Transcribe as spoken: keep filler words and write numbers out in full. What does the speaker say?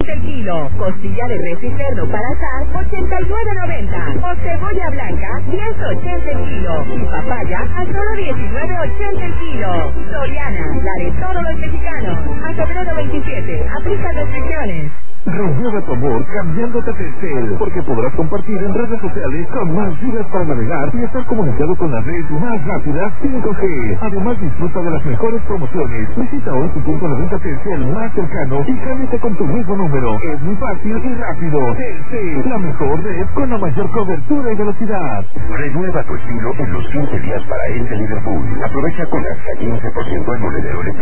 ochenta el kilo. Costilla de res y cerdo para asar, ochenta y nueve noventa. O cebolla blanca, diez ochenta el kilo. Y papaya a solo diecinueve ochenta el kilo. Soriana, la de todos los mexicanos. Hasta febrero veintisiete, aplica restricciones. Renueva tu amor cambiándote a Telcel, porque podrás compartir en redes sociales con más gigas para navegar y estar comunicado con la red más rápida cinco G. Además, disfruta de las mejores promociones. Visita hoy tu punto de venta Telcel más cercano y cámbiate con tu mismo número. Es muy fácil y rápido. Telcel, la mejor red con la mayor cobertura y velocidad. Renueva tu estilo en los quince días para este Liverpool. Aprovecha con hasta quince por ciento en monedero electrónico